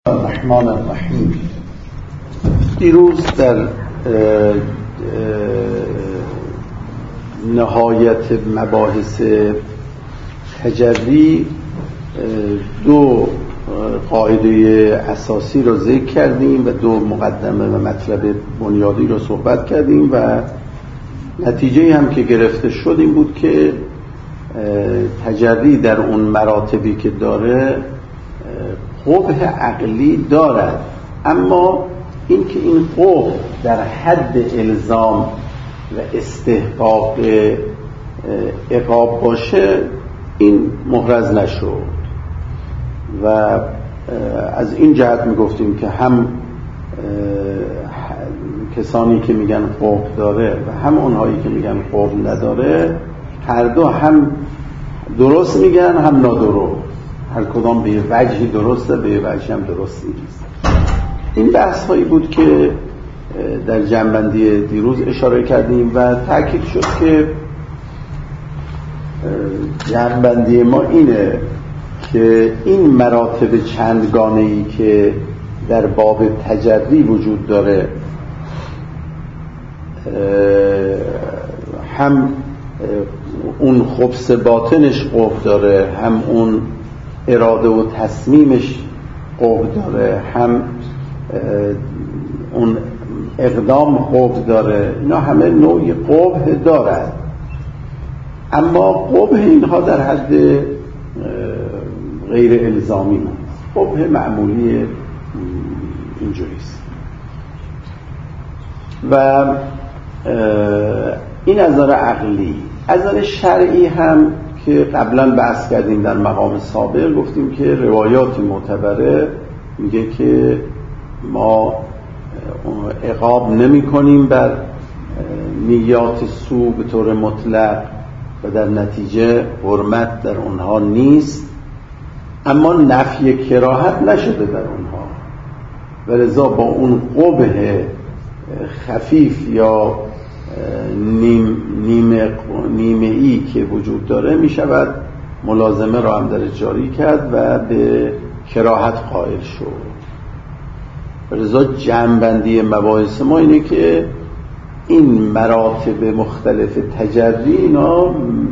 الرحمن الرحیم. دیروز در نهایت مباحث تجری دو قاعده اساسی رو ذکر کردیم و دو مقدمه و مطلب بنیادی رو صحبت کردیم و نتیجه هم که گرفته شد این بود که تجری در اون مراتبی که داره قبح عقلی دارد، اما این که این قبح در حد الزام و استحقاق عقاب باشه این محرز نشد و از این جهت میگفتیم که هم کسانی که میگن قبح داره و هم اونهایی که میگن قبح نداره هر دو هم درست میگن هم نادرست، هر کدام به وجهی درسته به وجهی هم درست نیست. این بحث هایی بود که در جنبندی دیروز اشاره کردیم و تأکید شد که جنبندی ما اینه که این مراتب چندگانه‌ای که در باب تجری وجود داره هم اون خبث باطنش قبح داره، هم اون اراده و تصمیمش قبح داره، هم اون اقدام قبح داره، اینا همه نوعی قبح دارد، اما قبح اینها در حد غیر الزامی هست، قبح معمولی اینجوریست و این از نظر عقلی. از نظر شرعی هم که قبلا بحث کردیم در مقام سابق، گفتیم که روایات معتبره میگه که ما عقاب نمی کنیم بر نیات سو به طور مطلق و در نتیجه حرمت در اونها نیست، اما نفی کراهت نشده در اونها و لذا با اون قبح خفیف یا نیمه‌ای که وجود داره می شود ملازمه را هم در جاری کرد و به کراهت قائل شد. لذا جمع‌بندی مباحث ما اینه که این مراتب مختلف تجری اینا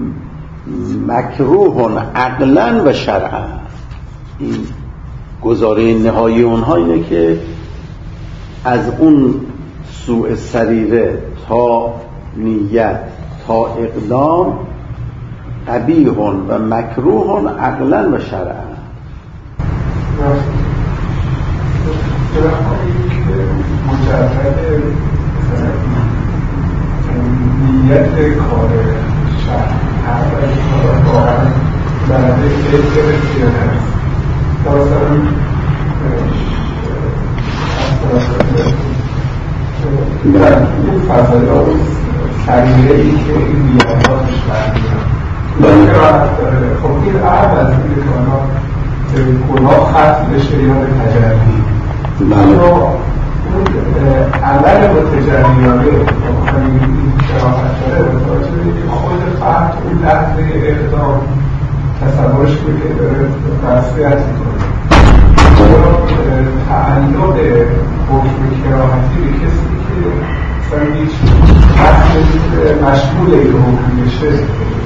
مکروه عقلا و شرعا. این گزاره نهایی اونها اینه که از اون سوء سریره تا نیت تا اقدام قبیح و مکروه عقلا و شرعا. مجرد نیت کار شرع هر کار واقعا برده که بسیار هست مثلا در این فضایات سریعی که این نیتاتش برمیان راحت داره. خب این عرض از این کانا گناه ختم بشه یا به تجربی اما اون عمل متجریانه این شراحت داره متوجه که خود فرد اون لحظه اقدام تصورش کنه که داره مسئولیت میکنه. تعلق حکم کراهتی به کسی که مثلا هیچ مشمول این حکم بشه.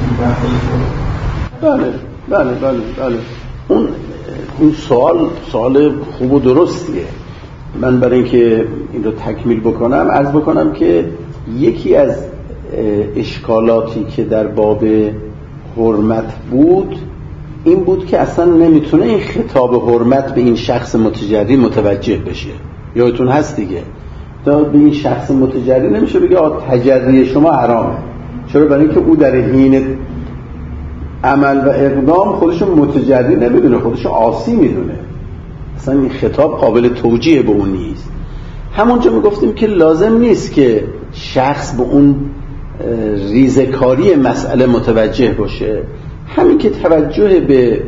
بله اون سوال خوب و درستیه. من برای اینکه این رو تکمیل بکنم عرض بکنم که یکی از اشکالاتی که در باب حرمت بود این بود که اصلا نمیتونه این خطاب حرمت به این شخص متجری متوجه بشه. یادتون هست دیگه تا به این شخص متجری نمیشه بگه تجری شما حرامه. چرا؟ برای اینکه او در حین عمل و اقدام خودشو متجری نمیدونه، خودشو عاصی میدونه، اصلا این خطاب قابل توجیه به اون نیست. همونجا میگفتیم که لازم نیست که شخص به اون ریزکاری مسئله متوجه باشه، همین که توجه به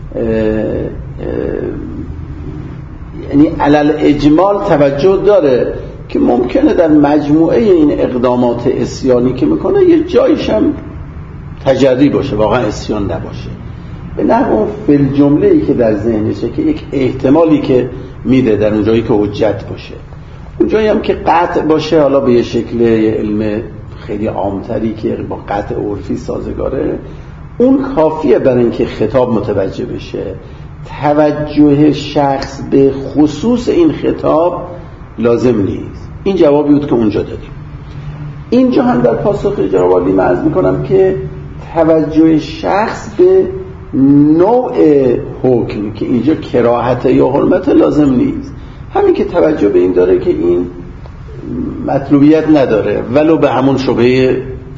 یعنی علل اجمال توجه داره که ممکنه در مجموعه این اقدامات عصیانی که میکنه یه جایش هم تجری باشه، واقعا عصیان نباشه. به نحو اون فی الجمله ای که در ذهنشه که یک احتمالی که میده در اون جایی که حجت باشه. اون جایی هم که قطع باشه، حالا به یه شکل علم خیلی عامتری که با قطع عرفی سازگاره، اون کافیه برای اینکه خطاب متوجه بشه. توجه شخص به خصوص این خطاب لازم نیست. این جوابی بود که اونجا دادیم. اینجا هم در پاسخ جناب عالی من عرض میکنم که توجه شخص به نوع حکم که اینجا کراهت یا حرمت لازم نیست. همین که توجه به این داره که این مطلوبیت نداره، ولو به همون شبهه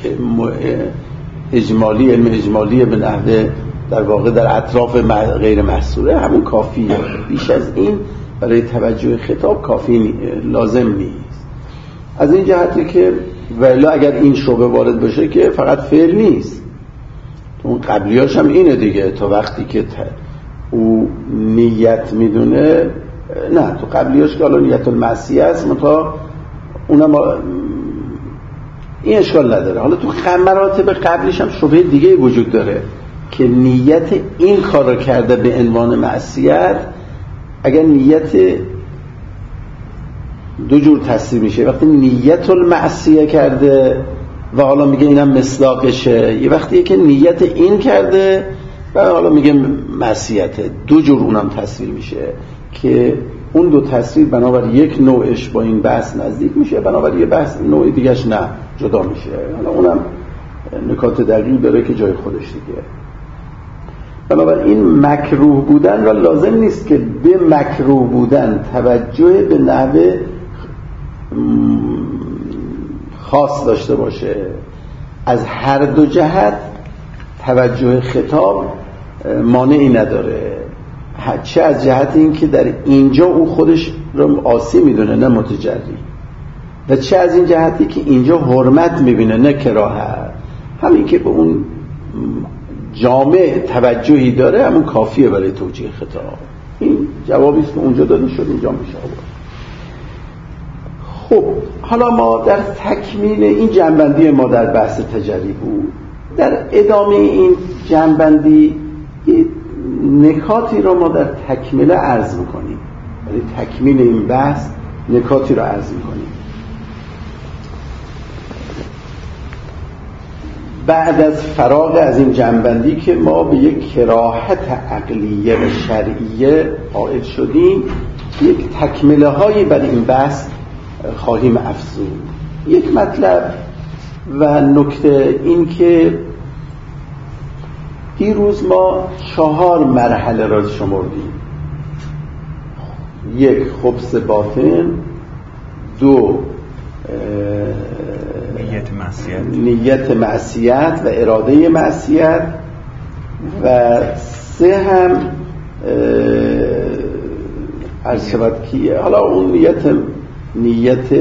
اجمالی، علم اجمالی به نحوه در واقع در اطراف غیر محصوره، همون کافیه. بیش از این برای توجه خطاب کافی لازم نیست. از این جهتی که ولی اگر این شبهه وارد بشه که فقط فعل نیست، اون قبلیاش هم اینه دیگه. تا وقتی که او نیت میدونه، نه تو قبلیاش که حالا نیت المعصیه است، منتها اونم این اشکال نداره. حالا تو مراتب قبلیش هم شبهه دیگه وجود داره که نیت این کار رو کرده به عنوان معصیت. اگر نیت دو جور تصویر میشه، وقتی نیت المعصیه کرده و حالا میگه اینم مصداقشه، یه وقتی که نیت این کرده و حالا میگه معصیته. دو جور اونم تصویر میشه که اون دو تصویر بنابر یک نوعش با این بحث نزدیک میشه، بنابر یه بحث نوع دیگهش نه، جدا میشه. حالا اونم نکات دقیق داره که جای خودش دیگه. بنابراین مکروه بودن را لازم نیست که به مکروه بودن توجه به نحوه خاص داشته باشه. از هر دو جهت توجه خطاب مانعی نداره، چه از جهت این که در اینجا او خودش رو عاصی میدونه نه متجری، و چه از این جهتی که اینجا حرمت میبینه نه کراهت. همین که به اون جامع توجهی داره همون کافیه برای توجیه خطاب. این جوابی است که اونجا داده شد، اینجا میشه آورد. خب حالا ما در تکمیل این جنبندی ما در بحث تجری بود. در ادامه این جنبندی نکاتی رو ما در تکمیل عرض میکنیم، برای تکمیل این بحث نکاتی رو عرض میکنیم. بعد از فراغ از این جنبندی که ما به یک کراهت عقلیه و شرعیه قائل شدیم، یک تکمله هایی بر این بحث خواهیم افزود. یک مطلب و نکته این که دیروز ما 4 مرحله را شمردیم. 1 خبث باطن، 2 نیت معصیت و اراده معصیت، و 3 هم عرض شود که حالا اون نیت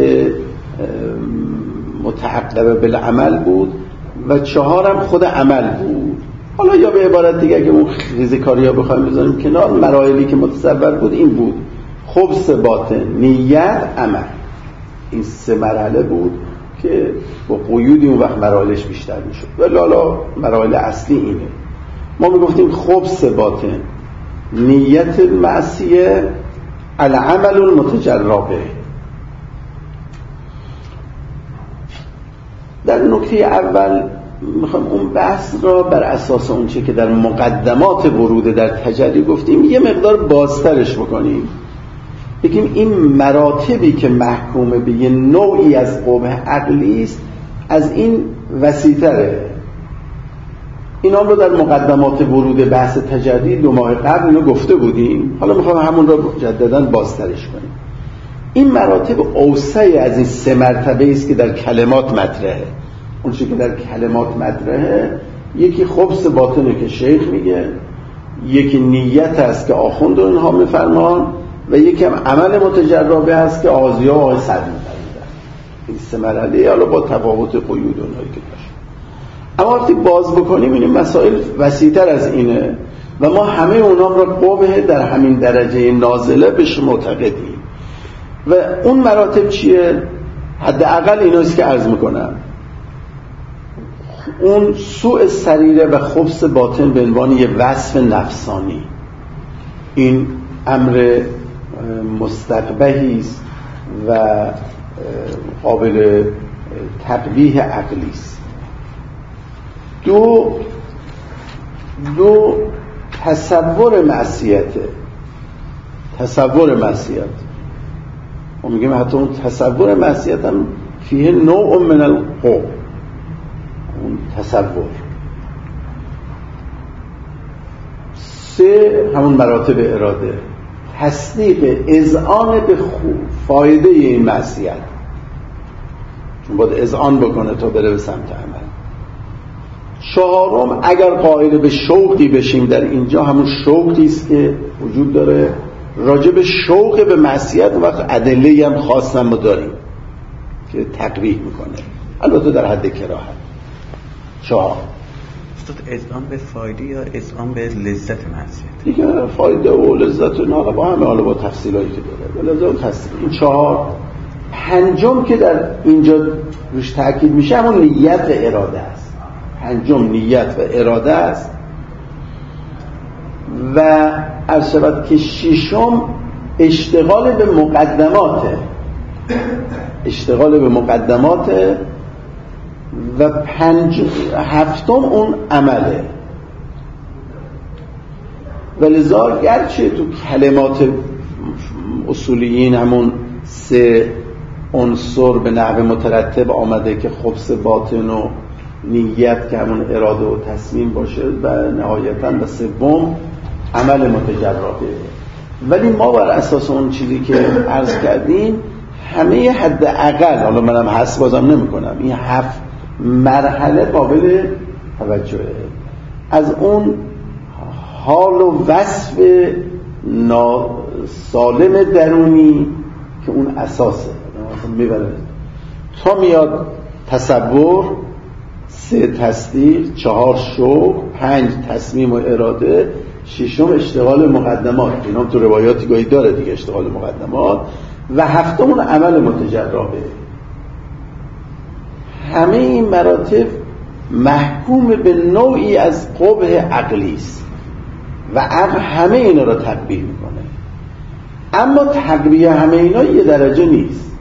متعقبه بالعمل بود، و 4 هم خود عمل بود. حالا یا به عبارت دیگه که اون ریزکاری ها بخوایم بذاریم کنار، مراحلی که متصور بود این بود: خبث باطن، نیت، عمل. این 3 مرحله بود که با قیودی اون وقت مراحلش بیشتر میشد، ولی حالا مراحل اصلی اینه. ما میگفتیم خبث باطن، نیت معصیه، العمل المتجربه. در نکته اول میخوام اون بحث را بر اساس اون چه که در مقدمات ورود در تجری گفتیم یه مقدار بازترش بکنیم، بگیم این مراتبی که محکومه به یه نوعی از قبح عقلی است از این وسیع‌تره. اینا رو در مقدمات ورود بحث تجری 2 ماه قبل اینو گفته بودیم، حالا میخوام همون رو جدداً بازترش کنیم. این مراتب اوسعی از این 3 مرتبه است که در کلمات مطرحه. اون چیزی که در کلمات مطرحه، یکی خبث باطنه که شیخ میگه، یکی نیت است که آخوند و اینها میفرمان، و یکی هم عمل متجربه است که آغازی‌ها و آقای صدر میفرمودن. این 3 مرحله حالا با تفاوت قیود اونهایی که داشت. اما وقتی باز بکنیم این مسائل وسیع‌تر از اینه و ما همه اونام را قبح در همین درجه نازله بهش معتقدیم. و اون مراتب چیه؟ حداقل ایناست که عرض میکنم. اون سوء سریره و خبث باطن به عنوان یه وصف نفسانی، این امر مستقبحی است و قابل تقبیح عقلی است. دو تصور معصیت ما میگیم حتی اون تصور معصیت هم فیه نوع من القبح، اون تصور. 3 همون مراتب اراده، تصدیق اذعان به فایده این معصیت، چون باید اذعان بکنه تا بره به سمت عمل. 4 اگر قائل به شوقی بشیم در اینجا، همون شوقی است که وجود داره راجع به شوق به معصیت، وقت ادله هم خاص ما داریم که تقبیح میکنه، البته در حد کراهت. 4 اذعان به فایده یا اذعان به لذت معصیت؟ دیگه فایده و لذت نه با همه، حالا با تفصیلایی که داره لذت تفصیل. این 4. 5 که در اینجا روش تاکید میشه همون نیت و اراده است. 5 نیت و اراده است و عرض شود که 6 اشتغال به مقدماته و 7 اون عمله. ولذا گرچه تو کلمات اصولیین همون 3 عنصر به نحو مترتب آمده که خبث باطن و نیت که همون اراده و تصمیم باشه و نهایتاً به 3 عمل متجربه. ولی ما بر اساس اون چیزی که عرض کردیم همه حد اقل، حالا منم حس بازم نمی کنم، این 7 مرحله قابل توجهه. از اون حال و وصف سالم درونی که اون اساسه میبره تا میاد تصور، 3 تصدیق، 4 شوق، 5 تصمیم و اراده، 6 اشتغال مقدمات، اینا تو روایاتی گاهی داره دیگه اشتغال مقدمات، و 7 عمل متجربه. همه این مراتب محکوم به نوعی از قبح عقلی است و عقل همه اینا را تقبیح میکنه. اما تقبیح همه اینا یه درجه نیست.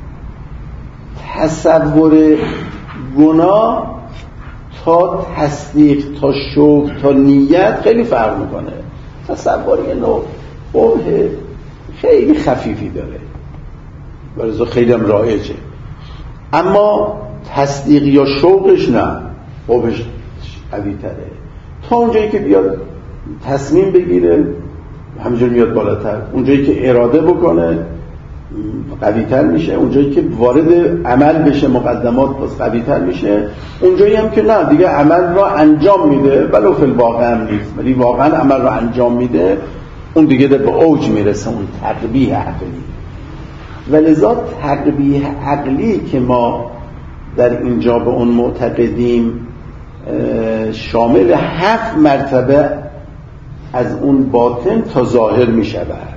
تصور گناه تا تصدیق تا شوق تا نیت خیلی فرق میکنه. تصور یه نوع قبح خیلی خفیفی داره ولذا خیلی هم رایجه، اما تصدیق یا شوقش نه، قبحش قوی تره. تا اونجایی که بیاد تصمیم بگیره همینجور میاد بالاتر، اونجایی که اراده بکنه قوی تر میشه، اونجایی که وارد عمل بشه مقدمات باز قوی تر میشه، اونجایی هم که نه دیگه عمل را انجام میده ولو فی الواقع هم نیست ولی واقعا عمل را انجام میده، اون دیگه به اوج میرسه، اون تقبیح عقلی. ولذا تقبیح عقلی که ما در اینجا به اون معتقدیم شامل 7 مرتبه از اون باطن تا ظاهر می شود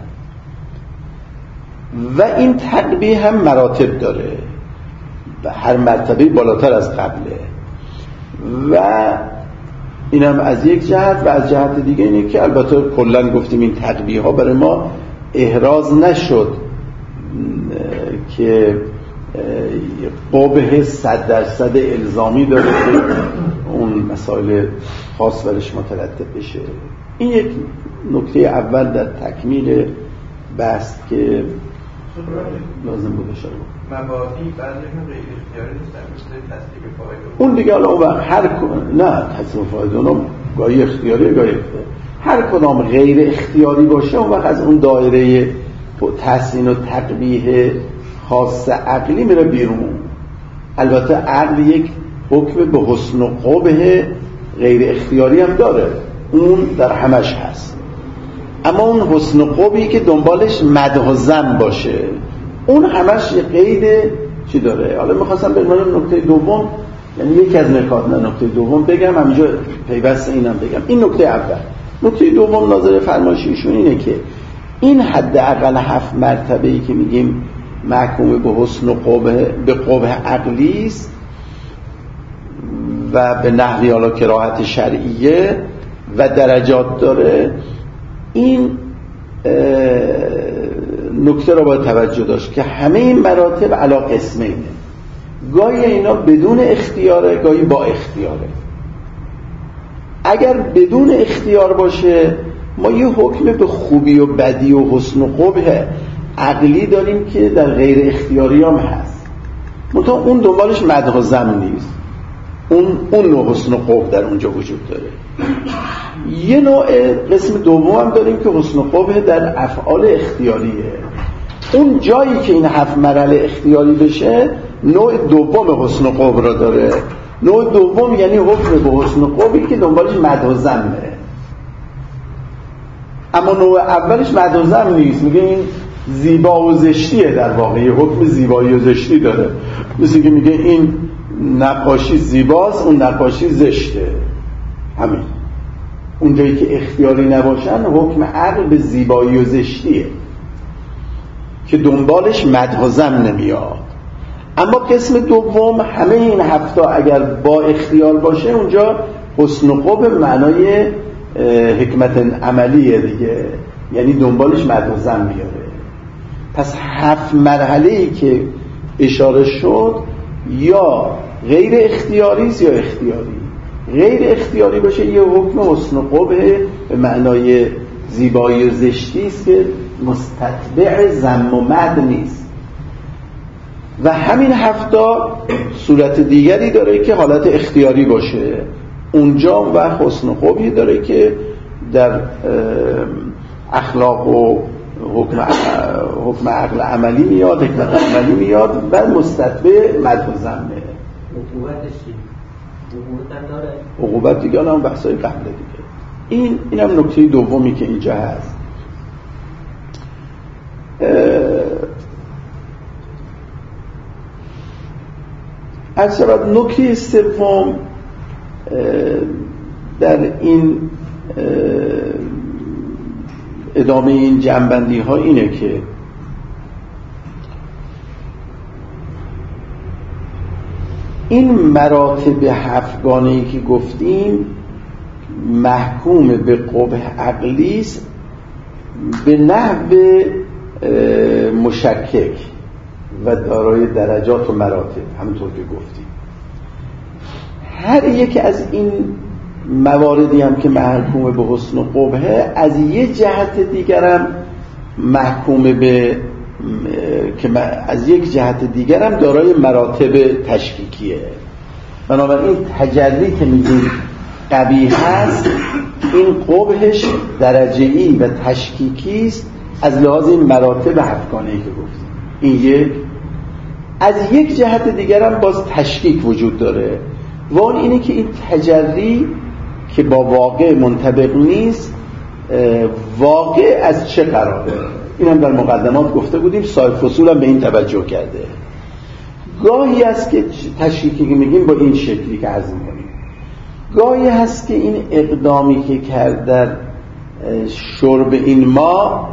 و این تقبیح هم مراتب داره و هر مرتبه بالاتر از قبله و این هم از یک جهت و از جهت دیگه اینه که البته کلن گفتیم این تقبیح ها برای ما احراز نشد که قبح 100% الزامی داره که اون مسائل خاص برش مترتب بشه. این یک نکته اول در تکمیل بحث که لازم بوده شد. مبادی بعضیشون غیر اختیاری نیستن مثل تصدیق فایده، اون دیگه حالا اون هر نه تصدیق فایده اونم گاهی اختیاری گاهی اختیاری، هر کدام غیر اختیاری باشه اون وقت از اون دایره تحسین و تقبیح خاص عقلی میره بیرون. البته عقل یک حکم به حسن و قبح غیر اختیاری هم داره، اون در همش هست، اما اون حسن و قبحی که دنبالش مدح و ذم باشه اون همش یه قید چی داره. حالا میخواستم بگم نکته دوم، یعنی یکی از نکات نه نکته دوم بگم، همینجا پیوست اینم بگم. این نکته اول. نکته دوم ناظر فرمایشیشون اینه که این حداقل 7 مرتبه‌ای که میگیم محکوم به حسن و قبح به قبح عقلی است و به نحوی حالا کراهت شرعیه و درجات داره، این نکته را باید توجه داشت که همه این مراتب علی قسمینه، گاهی اینا بدون اختیاره، گاهی با اختیاره. اگر بدون اختیار باشه ما یه حکم به خوبی و بدی و حسن و قبح عقلی داریم که در غیر اختیاری هم هست، منتها اون دنبالش مدح و ذم نیست، اون نوع حسن و قبح در اونجا وجود داره. یه نوع قسم دوم هم داریم که حسن و قبح در افعال اختیاریه. اون جایی که این 7 مرحله اختیاری بشه نوع دوم حسن و قبح را داره. نوع دوم یعنی حکم به حسن و قبحی که دنبالش مدح و ذمه، اما نوع اولش مدح و ذم نیست، میگه این زیبا و زشتیه، در واقع حکم زیبایی و زشتی داره، مثل که میگه این نقاشی زیباست اون نقاشی زشته. همین اون جایی که اختیاری نباشن حکم عقل به زیبایی و زشتیه که دنبالش مدح و ذم نمیاد. اما قسم دوم همه این 7 اگر با اختیار باشه اونجا حسن و قبح معنای حکمت عملیه دیگه، یعنی دنبالش مدح و ذم میاره. پس 7 مرحله‌ای که اشاره شد یا غیر اختیاری است یا اختیاری. غیر اختیاری باشه یه حکم حسن و قبح به معنای زیبایی و زشتی است که مستتبع ذم و مدح نیست. و همین 7 صورت دیگری داره که حالت اختیاری باشه، اونجا و حسن و قبحی داره که در اخلاق و حکم عقل عملی میاد، حکمت عملی میاد و مستتبع مدح و ذمه. عقوبتش چی؟ عقوبت هم داره؟ عقوبت دیگه هم بحثای قبل دیگه. این هم نکته دومی که اینجا هست. از شبت نکته سوم در این ادامه این جنبندی ها اینه که این مراتب 7 گانه‌ای که گفتیم محکوم به قبح عقلی است به نحو مشکک و دارای درجات و مراتب، همونطور که گفتیم. هر یک از این مواردی هم که محکوم به حسن و قبحه از یه جهت دیگرم محکوم به از یک جهت دیگرم دارای مراتب تشکیکیه. بنابراین تجلی که میگیم قبیح هست، این قبحش درجه‌ای و تشکیکی است از لحاظ این مراتب 7 گانه‌ای که گفتیم. این یک. از یک جهت دیگرم باز تشکیک وجود داره و اون اینه که این تجلی که با واقع منطبق نیست، واقع از چه قراره؟ این هم در مقدمات گفته بودیم، صاحب فصول هم به این توجه کرده. گاهی هست که تشکیکی که میگیم با این شکلی که عرض می‌کنیم، گاهی هست که این اقدامی که کرد در شرب این ما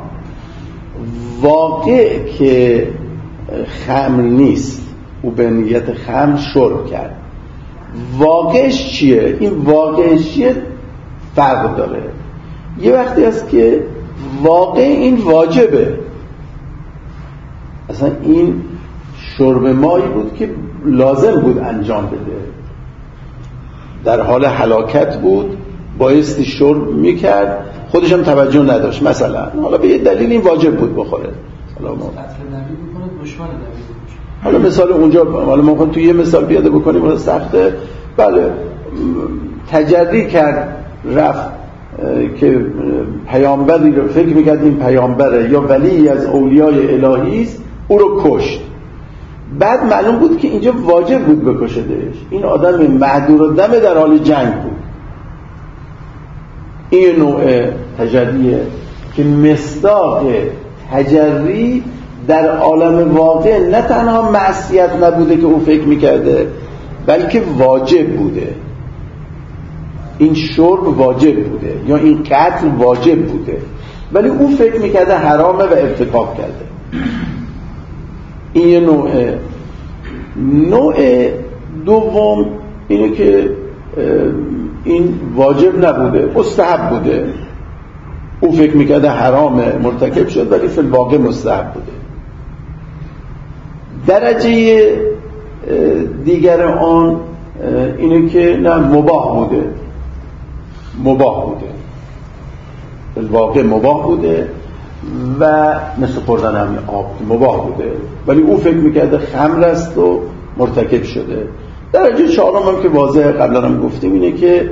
واقع که خمر نیست، او به نیت خمر شرب کرد، واقعش چیه؟ این واقعش چیه؟ فرق داره. یه وقتی هست که واقع این واجبه، اصلا این شرب مایی بود که لازم بود انجام بده، در حال هلاکت بود، بایستی شرب میکرد، خودش هم توجه نداشت مثلا، حالا به یه دلیل این واجب بود بخوره. حالا مثال اونجا، حالا ما تو یه مثال پیاده بکنیم، حالا سخته. بله، تجری کرد، رفت که پیامبری رو فکر میکرد این پیامبره یا ولی از اولیای الهی است، او رو کشت. بعد معلوم بود که اینجا واجب بود بکشدش، این آدم معذور الدم در حال جنگ بود. این نوع تجریه که مصداق تجری در عالم واقع نه تنها معصیت نبوده که او فکر میکرده، بلکه واجب بوده. این شرب واجب بوده یا این قتل واجب بوده، ولی او فکر میکرده حرامه و ارتکاب کرده. این یه نوعه. نوع دوم اینه که این واجب نبوده، مستحب بوده. او فکر میکرده حرام مرتکب شد ولی فی الواقع مستحب بوده. درجه دیگر آن اینه که نه مباح بوده، فی الواقع مباح بوده و مثل خوردن همین آب مباح بوده ولی او فکر میکرده خمر است و مرتکب شده. درجه چهارم هم که واضح قبلا هم گفتیم اینه که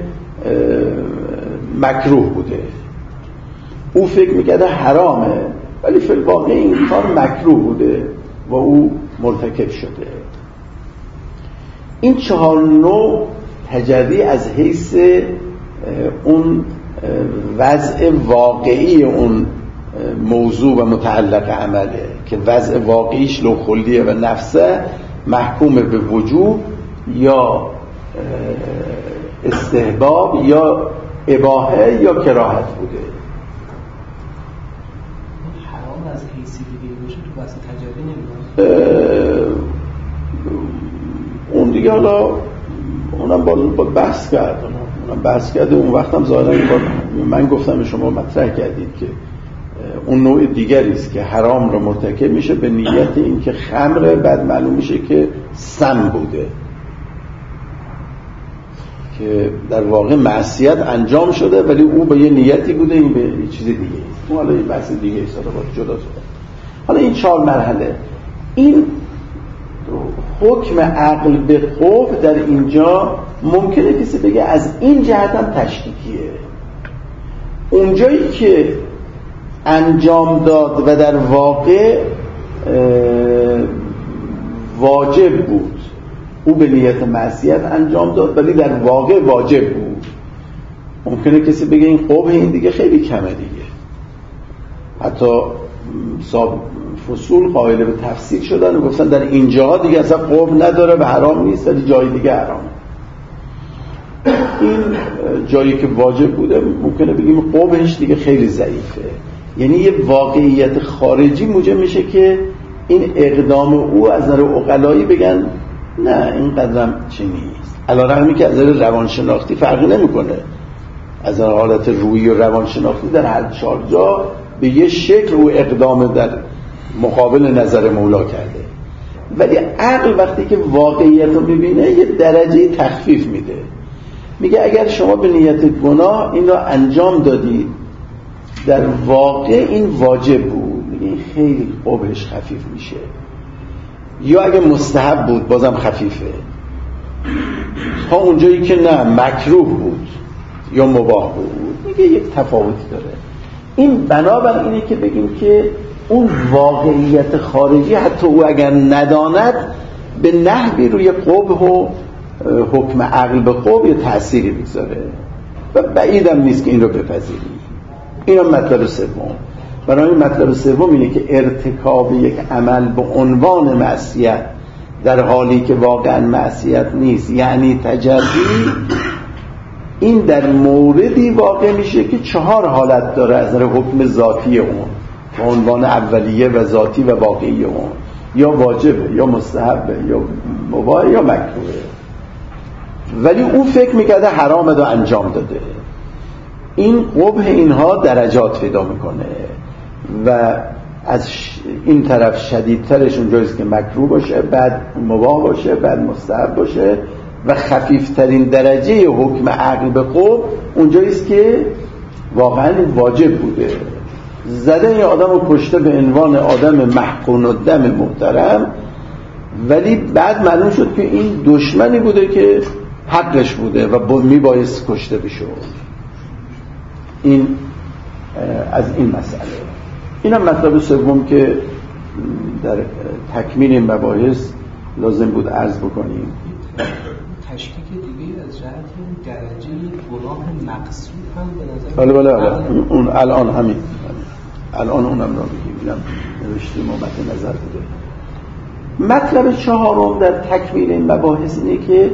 مکروه بوده، او فکر میکرده حرامه ولی فی الواقع این کار مکروه بوده و او مرتکب شده. این 4 نوع تجری از حیث اون وضع واقعی اون موضوع و متعلق عمله که وضع واقعیش لو خلیه و نفسه محکوم به وجوب یا استحباب یا اباحه یا کراهت بوده. حرام از حیثی دیگه باشه تو بحث تجری نمیاد. اون دیگه حالا اونم با بحث کرده اون وقت هم ظاهرا من گفتم شما مطرح کردید که اون نوع دیگری است که حرام رو مرتکب میشه به نیت این که خمره، بعد معلوم میشه که سم بوده که در واقع معصیت انجام شده ولی او به یه نیتی بوده، این به یه چیز دیگه است. حالا این بحث دیگه است جدا شده. حالا این 4 مرحله، این حکم عقل به قوه در اینجا ممکنه کسی بگه از این جهت هم تشکیکیه. اونجایی که انجام داد و در واقع واجب بود، او به نیت معصیت انجام داد ولی در واقع واجب بود، ممکنه کسی بگه این قبح این دیگه خیلی کمه دیگه. حتی فصول قائل به تفسیر شدن و گفتن در اینجا دیگه اصلا قبح نداره و حرام نیست ولی جای دیگه حرام. این جایی که واجب بوده ممکنه بگیم قبحش دیگه خیلی ضعیفه، یعنی یه واقعیت خارجی موجب میشه که این اقدام او از نظر عقلایی بگن نه این قدرم چی نیست، علیرغمی که از نظر روانشناختی فرقی نمیکنه. از نظر حالت روحی و روانشناختی در هر 4 جا به یه شکل او اقدام در مقابل نظر مولا کرده، ولی عقل وقتی که واقعیت رو ببینه یه درجه تخفیف میده، میگه اگر شما به نیت گناه این رو انجام دادید در واقع این واجب بود، میگه این خیلی قبحش خفیف میشه، یا اگه مستحب بود بازم خفیفه، تا اونجایی که نه مکروه بود یا مباح بود میگه یک تفاوتی داره. این بنابر اینه که بگیم که اون واقعیت خارجی حتی او اگر نداند به نحوی روی قبح و حکم عقل به قبح یه تأثیری بگذاره و بعیدم نیست که این رو بپذیریم. این هم مطلب سوم. برای این مطلب سوم اینه که ارتکاب یک عمل به عنوان معصیت در حالی که واقعا معصیت نیست، یعنی تجری، این در موردی واقع میشه که 4 حالت داره از نظر حکم ذاتی اون به عنوان اولیه و ذاتی و واقعی اون، یا واجبه یا مستحبه یا مباح یا مکروهه، ولی او فکر میکرده حرامه و انجام داده. این قبح اینها درجات پیدا میکنه و از این طرف شدیدترش اونجاییست که مکروه باشه، بعد مباح باشه، بعد مستحب باشه و خفیفترین درجه حکم عقل به قبح اونجاییست که واقعا واجب بوده. زدن یه آدم رو کشته به عنوان آدم محقون و دم محترم، ولی بعد معلوم شد که این دشمنی بوده که حقش بوده و میبایست کشته بشه. این از این مسئله. این هم مطلب سوم که در تکمیل این مباحث لازم بود عرض بکنیم. تشکیک دیگه از جهت درجه گناه مقصود هم به نظر بله اون الان همین الان اونم را بگیم نوشتیم و مد نظر بوده. مطلب 4 در تکمیل این مباحث اینه که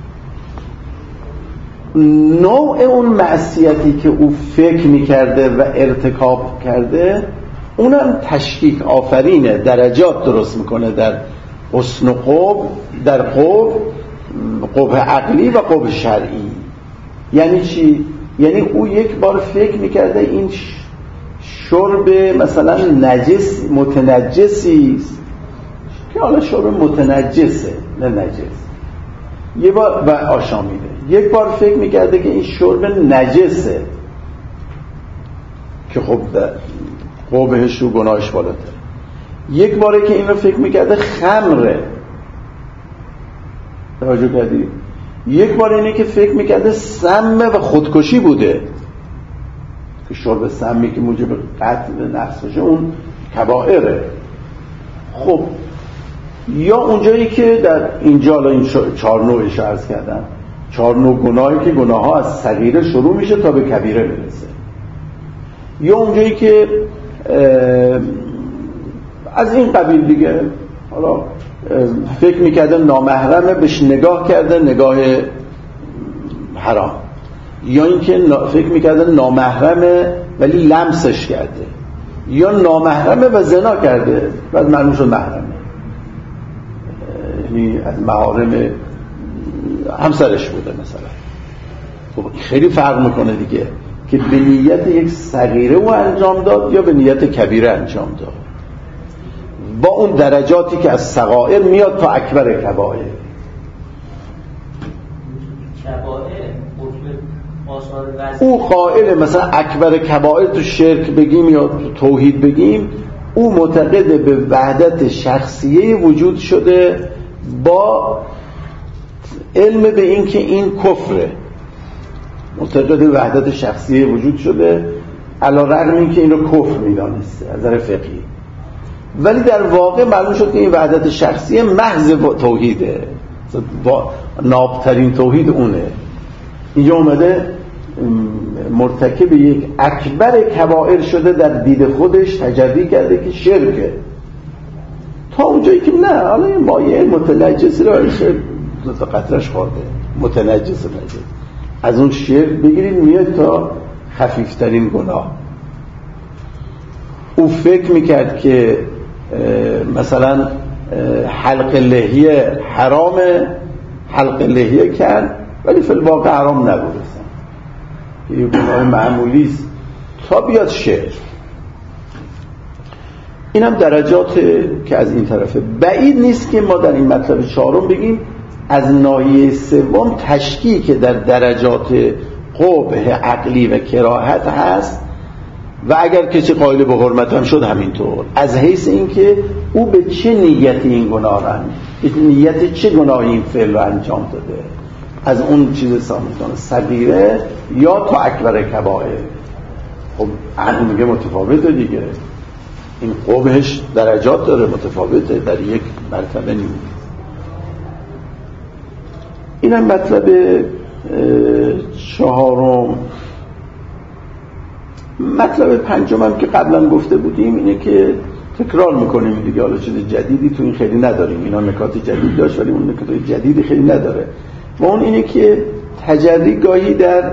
نوع اون معصیتی که او فکر میکرده و ارتکاب کرده اونم تشکیک آفرینه، درجات درست میکنه در حسن و قبح، در قبح عقلی و قبح شرعی. یعنی چی؟ یعنی او یک بار فکر میکرده این شرب مثلا نجس متنجسی است که حالا شرب متنجسه نه نجس، یه بار و آشامیده، یک بار فکر میکرده که این شرب نجسه که خب قبحش و گناهش بالاتر، یک باره که این رو فکر میکرده خمره، توجه کردی؟ یک بار اینه که فکر میکرده سمه و خودکشی بوده که شرب سمی که موجب قتل نفس بشه اون کبائره. خب یا اونجایی که در اینجا این 4 نوعش عرض کردم، 4 نوع گناهی که گناه ها از صغیره شروع میشه تا به کبیره میرسه، یا اونجایی که از این قبیل دیگه، حالا فکر میکرده نامحرمه بهش نگاه کرده نگاه حرام، یا اینکه فکر میکرده نامحرمه ولی لمسش کرده، یا نامحرمه و زنا کرده بعد معلوم شد محرمه، یعنی از محارم همسرش بوده مثلا. خب خیلی فرق میکنه دیگه که به نیت یک صغیره او انجام داد یا به نیت کبیره انجام داد، با اون درجاتی که از صغائر میاد تا اکبر کبائر. او قائل مثلا اکبر کبائر تو شرک بگیم یا تو توحید بگیم، او معتقد به وحدت شخصیه وجود شده با علم به این که این کفره، معتقد به وحدت شخصیه وجود شده علی رغم این که این رو کفر میدانسته از نظر فقهی، ولی در واقع معلوم شد که این وحدت شخصیه محض توحیده، نابترین توحید اونه. اینجا اومده مرتکب یک اکبر کبائر شده، در دید خودش تجری کرده که شرکه، تا اونجایی که نه حالا این مایه متنجس رو تا قطرش خورده متنجس نجس، از اون شرک بگیرید میاد تا خفیفترین گناه. او فکر میکرد که مثلا حلق لحیه حرامه، حلق لحیه کرد ولی فی الواقع حرام نبود، یه گناه معمولی است تا بیاد شرک. این هم درجات که از این طرفه. بعید نیست که ما در این مطلب 4 بگیم از ناحیه 3 تشکیک که در درجات قبح عقلی و کراهت هست و اگر کسی قائل به حرمت هم شد همینطور، از حیث اینکه او به چه نیتی این گناه را به نیت چه گناهی این فعل رو انجام داده، از اون چیز حساب میکنه صغیره یا تا اکبر کبائر. خب این میگه متفاوته دیگه، این قبحش درجات داره متفاوته، در یک مرتبه نیست. این هم مطلب 4. مطلب 5 هم که قبلا گفته بودیم اینه که تکرار میکنیم دیگه، حالا چیز جدیدی تو این خیلی نداریم، اینا نکات جدید داشت ولی اون نکات جدیدی خیلی نداره، و اون اینه که تجری گاهی در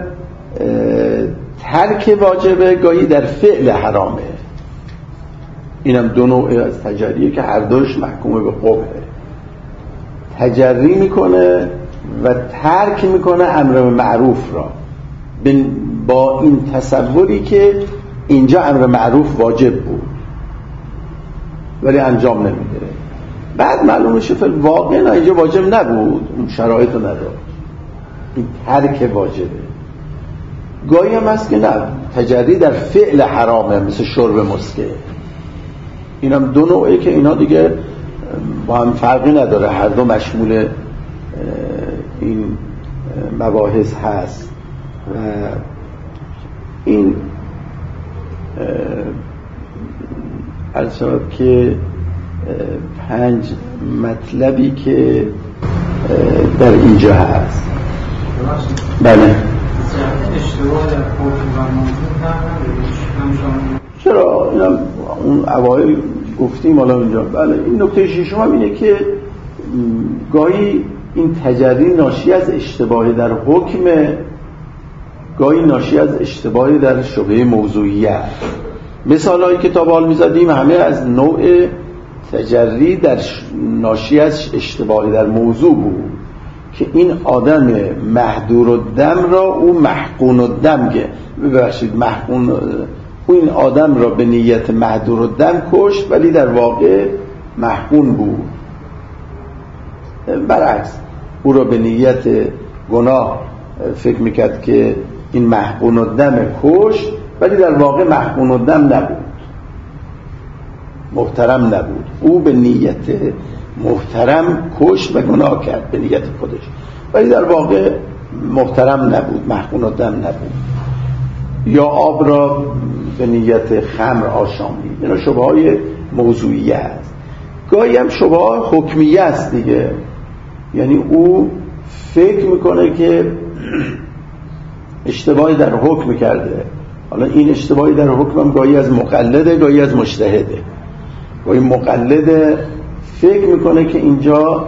ترک واجبه، گاهی در فعل حرامه. اینم 2 نوع از تجریه که هر دوش محکومه به قبحه. تجری میکنه و ترک میکنه امر معروف را با این تصوری که اینجا امر معروف واجب بود ولی انجام نمیده، بعد معلوم میشه فی الواقع نه اینجا واجب نبود، اون شرایط رو نداشت، این ترک واجبه. گاهی هم هست که نه تجری در فعل حرامه، مثل شرب مسکر. اینم 2 نوعه که اینا دیگه با هم فرقی نداره، هر دو مشمول این مباحث هست. و این البته که 5 مطلبی که در اینجا هست. بله چرا اینم اون اوایل گفتیم، حالا اینجا بله. این نکته 6 هم اینه که گاهی این تجری ناشی از اشتباه در حکم، گاهی ناشی از اشتباه در شبهه موضوعیت. مثالایی که تا به حال می‌زدیم همه از نوع تجری در ناشی از اشتباه در موضوع بود که این آدم مهدور الدم را او محقون الدم، ببخشید محقون این آدم را به نیت مهدور الدم کشت ولی در واقع محقون بود. برعکس او را به نیت گناه فکر میکرد که این محقون الدم کشت ولی در واقع محقون الدم نبود، محترم نبود. او به نیت محترم کشت و گناه کرد به نیت خودش ولی در واقع محترم نبود، محقون الدم نبود. یا آب را به نیت خمر آشامید. اینا شبهه‌های موضوعیه است. گاهی هم شبهه حکمیه است دیگه، یعنی او فکر میکنه که اشتباهی در حکم کرده. حالا این اشتباهی در حکم هم گاهی از مقلده گاهی از مجتهده. گاهی مقلده فکر میکنه که اینجا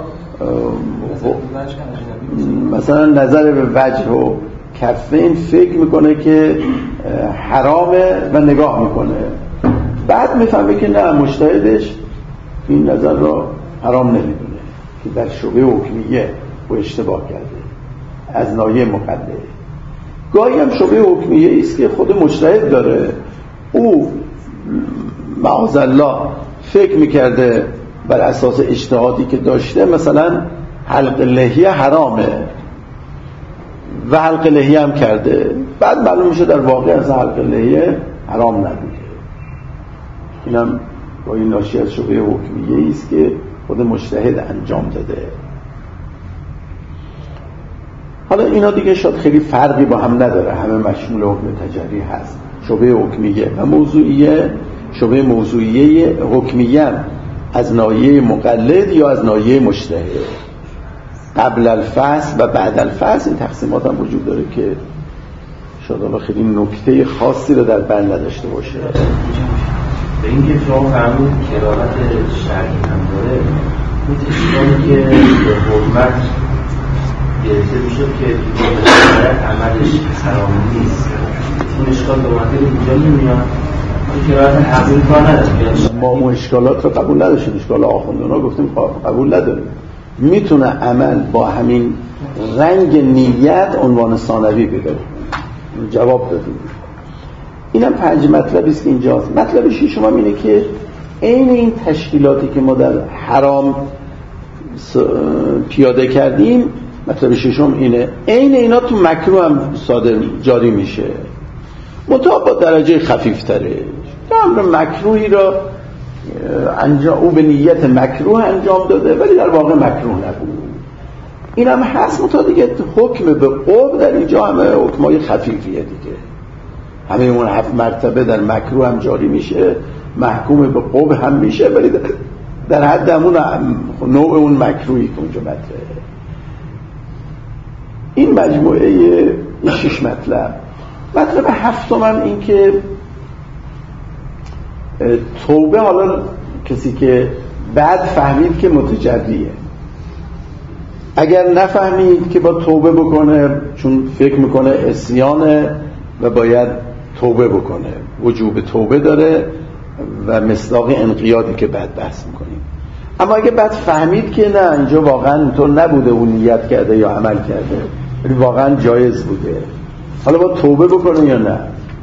مثلا نظر به وجه و کفین فکر میکنه که حرامه و نگاه میکنه، بعد میفهمه که نه، مجتهدش این نظر را حرام نمیدونه که در شبهه حکمیه و اشتباه کرده از ناحیه مقلده. گاهی هم شبهه حکمیه است که خود مجتهد داره، او معاذالله فکر میکرده بر اساس اجتهادی که داشته مثلا حلق لحیه حرامه و حلق لحیه هم کرده، بعد معلوم میشه در واقع از حلق لحیه حرام نبوده. اینم با این ناشی از شبهه حکمیه است که خود مجتهد انجام داده. حالا اینا دیگه شاید خیلی فرقی با هم نداره، همه مشمول حکم تجری هست. شبهه حکمیه و موضوعیه. شبهه موضوعیه حکمیه از ناحیه مقلد یا از ناحیه مجتهد، قبل الفصل و بعد الفصل. این تقسیمات هم وجود داره که شاید حالا خیلی نکته خاصی رو در بند نداشته باشه. به اینکه شما فرمود کرامت شرعی هم داره، این اشکالی که به حرمت گرفته میشد که به عملش حرام نیست، اون اشکال دومته اینجا نمیاد. کرامت حقیقی کار نداشت. ما اون اشکالات رو قبول نداشتیم، اشکال آخوندونا گفتیم قبول نداریم. میتونه عمل با همین رنگ نیت عنوان ثانوی بده. جواب دادیم. اینم 5 مطلبی است که اینجاست. مطلب ششم اینه که عین این تشکیلاتی که ما در حرام پیاده کردیم، مطلب ششم اینه عین اینا تو مکروه هم جاری میشه، منتها با درجه خفیفتره. امر مکروهی را انجام او به نیت مکروه انجام داده ولی در واقع مکروه نبود. اینم هست. منتها دیگه حکم به قوم در اینجا همه حکمای خفیفیه دیگه. همه اون 7 مرتبه در مکروه هم جاری میشه، محکوم به قوم هم میشه، ولی در حد همون نوع اون مکروهی که اونجا مطرحه. این مجموعه این 6 مطلب. مطلب 7 هم این که توبه، حالا کسی که بعد فهمید که متجریه، اگر نفهمید که با توبه بکنه چون فکر میکنه عصیانه و باید توبه بکنه، وجوب توبه داره و مصداق انقیادی که بعد بحث میکنیم. اما اگه بعد فهمید که نه، اینجا واقعا اینطور نبوده، اون نیت کرده یا عمل کرده ولی واقعا جایز بوده، حالا با توبه بکنه یا نه.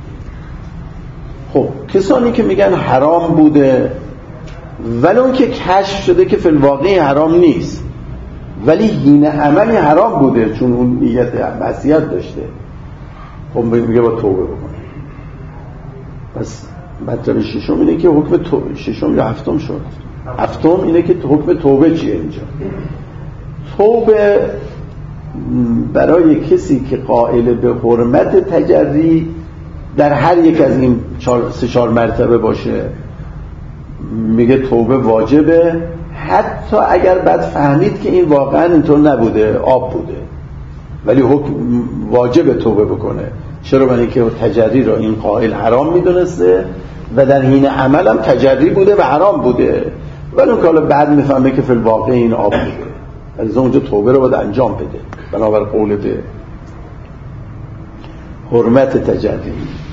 خب کسانی که میگن حرام بوده ولی اون که کشف شده که فی الواقع حرام نیست ولی هین عملی حرام بوده چون اون نیت معصیت داشته، خب میگه با توبه بکنه. پس مطلب ششم اینه که حکم توبه، ششم یا هفتم شد، هفتم اینه که حکم توبه چیه اینجا. توبه برای کسی که قائل به حرمت تجری در هر یک از این 3-4 مرتبه باشه، میگه توبه واجبه، حتی اگر بعد فهمید که این واقعا اینطور نبوده، آب بوده، ولی حکم واجب توبه بکنه. چرا؟ برای اینکه تجری را این قائل حرام میدونسته و در حین عمل هم تجری بوده و حرام بوده، ولی اون که حالا بعد میفهمه که فی الواقع این آب بوده، از اونجا توبه رو باید انجام بده بنابر قول به حرمت تجری.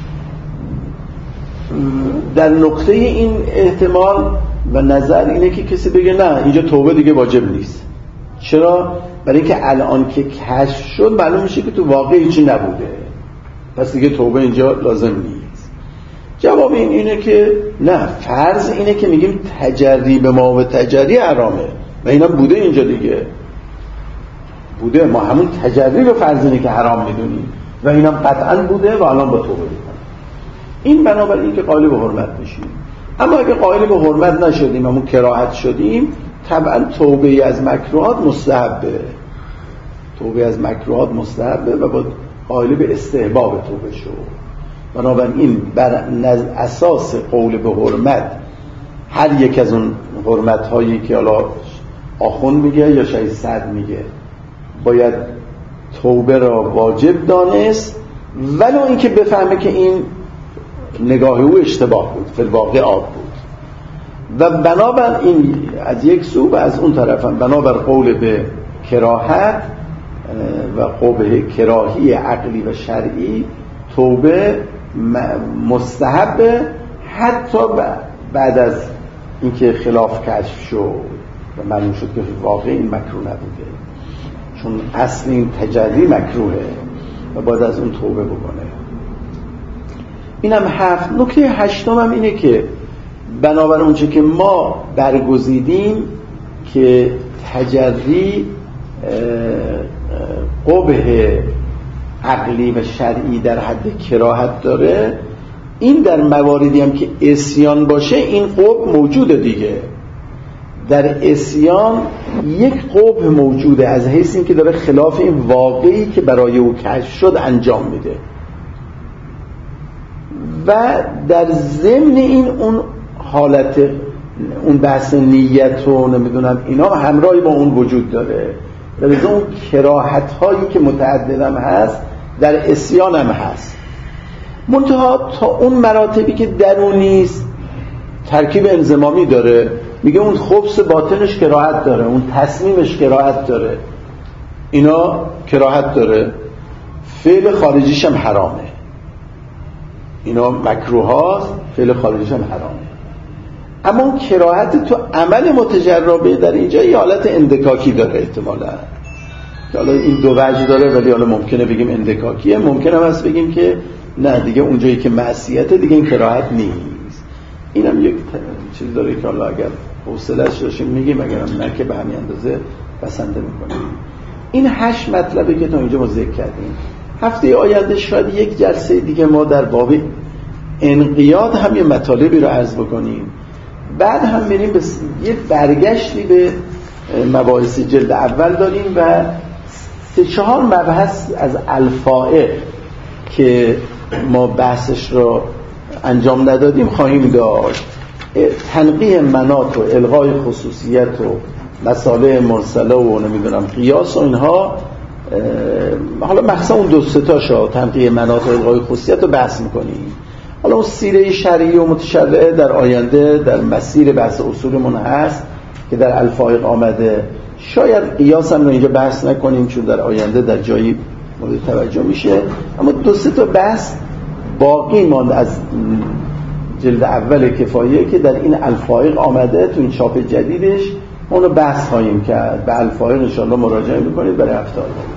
در نقطه این احتمال و نظر اینه که کسی بگه نه، اینجا توبه دیگه واجب نیست. چرا؟ برای اینکه الان که کشف شد معلوم میشه که تو واقع هیچی نبوده، پس دیگه توبه اینجا لازم نیست. جواب جواب این اینه که نه، فرض اینه که میگیم تجری به ما و تجری حرامه و اینم بوده اینجا دیگه، بوده، ما همون تجری رو فرض اینه که حرام میدونیم و اینم قطعا بوده و الان با توبه میکنیم. این بنابراین که قائل به حرمت میشیم. اما اگه قائل به حرمت نشدیم، همون کراهت شدیم، طبعا توبه از مکروهات مستحبه، توبه از مکروهات مستحبه و با قائل به استحباب توبه شد. بنابراین بر اساس قول به حرمت هر یک از اون حرمت هایی که حالا آخوند میگه یا شاید صد میگه باید توبه را واجب دانست، ولو اینکه بفهمه که این نگاه او اشتباه بود، فی الواقع آب بود. و بنابر این از یک سو و از اون طرف هم بنابر قول به کراهت و قول کراهی عقلی و شرعی توبه مستحبه، حتی بعد از اینکه خلاف کشف شد و معلوم شد که واقعا این مکروه نبوده، چون اصل این تجری مکروهه و بعد از اون توبه بکنه. اینم 7. نکته 8 هم اینه که بنابر اونچه که ما برگزیدیم که تجری قبح عقلی و شرعی در حد کراهت داره، این در مواردی هم که عصیان باشه این قبح موجوده دیگه. در عصیان یک قبح موجوده از حیث این که داره خلاف این واقعی که برای او کشف شد انجام میده و در ضمن این اون حالت اون بحث نیت و نمیدونم اینا همراهی با اون وجود داره. در اون کراهت هایی که متعددم هست در عصیان هم هست، منتها تا اون مراتبی که درونیست ترکیب انضمامی داره. میگه اون خبث باطنش کراهت داره، اون تصمیمش کراهت داره، اینا کراهت داره، فعل خارجیش هم حرامه، اینا مکروه هاست، فعل خارجیش هم حرامه. اما اون کراهت تو عمل متجربه در اینجا یه حالت اندکاکی داره احتمالا، که حالا این دو وجه داره، ولی حالا ممکنه بگیم اندکاکیه، ممکنه هم هست بگیم که نه دیگه اونجایی که معصیته دیگه این کراهت نیست. اینم یک چیز داره که حالا اگر حوصله‌اش داشتیم میگیم، اگرم نه که به همین اندازه بسنده میکنیم. این 8 مطلبه که تا اینجا ما ذکر کردیم. هفته آینده شاید یک جلسه دیگه ما در باب انقیاد هم یه مطالبی رو عرض بکنیم، بعد هم بریم به یه برگشتی به مباحث جلد اول داریم و 3-4 مبحث از الفائق که ما بحثش رو انجام ندادیم خواهیم داشت. تنقیح مناط و الغای خصوصیت و مسائل مرسله و نمیدونم قیاس و اینها، حالا مخصوصا اون 2-3 تاشو تنقیح مناط و الغای خصوصیت رو بحث میکنیم. حالا اون سیره شرعی و متشرعه در آینده در مسیر بحث اصولمون هست که در الفائق آمده. شاید قیاس هم رو اینجا بحث نکنیم چون در آینده در جایی مورد توجه میشه، اما 2-3 تا بحث باقی ماند از جلد اول کفایه که در این الفائق آمده. تو این چاپ جدیدش اونو بحث خواهیم کرد. به الفائق انشاءالله مراجعه میکنید برای هفته آینده.